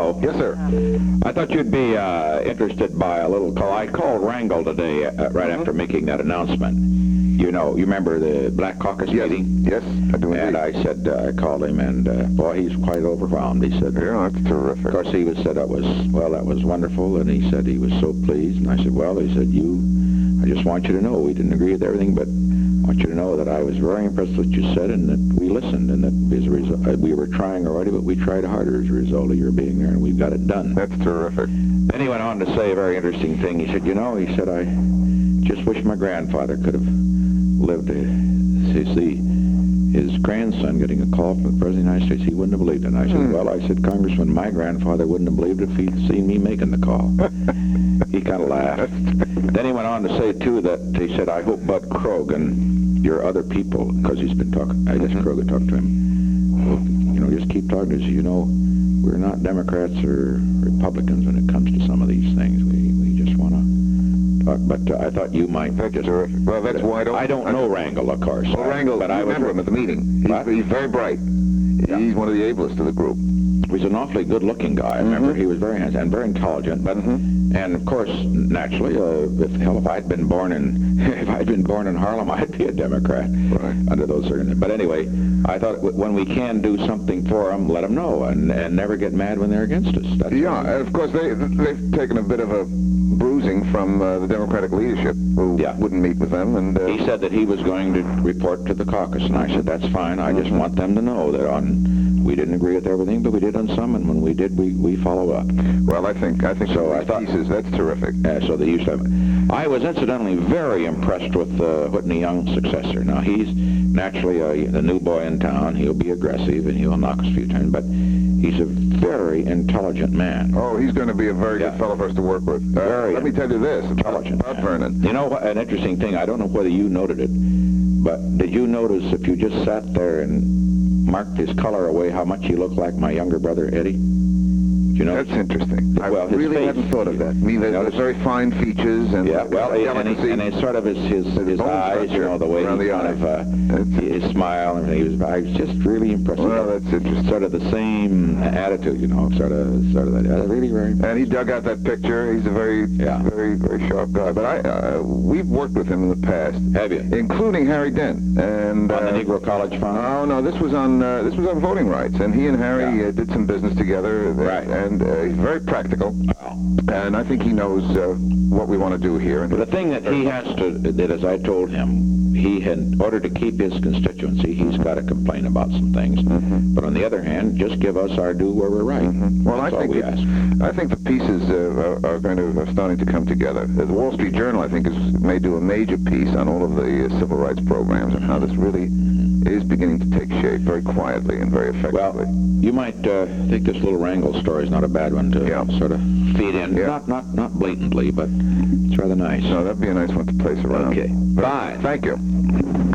Hello. Yes, sir. I thought you'd be interested by a little call. I called Wrangell today right after making that announcement. You remember the Black Caucus meeting? Yes, I do And indeed. I said, I called him, and boy, he's quite overwhelmed. He said, Yeah, that's terrific. of course, he said that was wonderful, and he said he was so pleased. And I said, well, he said, I just want you to know we didn't agree with everything, but I want you to know that I was very impressed with what you said, and that we listened, and that as a result, we were trying already, but we tried harder as a result of your being there, and we've got it done. That's terrific. Then he went on to say a very interesting thing. He said, he said, I just wish my grandfather could have lived to see his grandson getting a call from the President of the United States. He wouldn't have believed it. And I said, well, I said, Congressman, my grandfather wouldn't have believed it if he'd seen me making the call. He kind of laughed. Then he went on to say, too, that he said, I hope Bud Krogh and your other people, because he's been talking, I guess Krogh had talked to him, will, just keep talking to us. We're not Democrats or Republicans when it comes to some of these things. We just want to talk. But I thought you might. That's terrific. Well, that's why I don't know Wrangell, of course. Well, Wrangell, but I I remember him at the meeting. He's very bright. Yeah. He's one of the ablest of the group. He's an awfully good-looking guy. I remember he was very handsome and very intelligent. But and of course, naturally, if I'd been born in Harlem, I'd be a Democrat under those circumstances. But anyway, I thought when we can do something for them, let them know and never get mad when they're against us. That's Yeah, and of course they've taken a bit of a bruising from the Democratic leadership who wouldn't meet with them. And he said that he was going to report to the caucus, and I said that's fine. I just want them to know that we didn't agree with everything, but we did on some, and when we did, we follow up. Well, I think so. I thought pieces. That's terrific. So they used to have. I was incidentally very impressed with Whitney Young's successor. Now he's naturally the new boy in town. He'll be aggressive and he'll knock us a few times, but he's a very intelligent man. Oh, he's going to be a very good fellow for us to work with. Let me tell you this intelligent about Vernon. You know what? An interesting thing. I don't know whether you noted it, but did you notice if you just sat there and marked his color away, how much he looked like my younger brother Eddie? That's interesting. I really hadn't thought of that. I mean, there's very fine features and and it's sort of his eyes, the way he kind of his smile, and I was just really impressed. Well, that's interesting. Sort of the same attitude, sort of that. Really very. And he dug out that picture. He's a very, very sharp guy. But we've worked with him in the past. Have you? Including Harry Dent and on the Negro College Fund. Oh no, this was on voting rights, and he and Harry did some business together. Right. And he's very practical, and I think he knows what we want to do here. The thing that he has to, that as I told him, in order to keep his constituency, he's got to complain about some things. But on the other hand, just give us our due where we're right. Well, That's all we ask. I think the pieces are starting to come together. The Wall Street Journal, I think, may do a major piece on all of the civil rights programs and how this really is beginning to take shape very quietly and very effectively. Well, you might think this little Wrangell story is not a bad one to sort of feed in. Not blatantly, but it's rather nice. No, that'd be a nice one to place around. Okay. Bye. Thank you.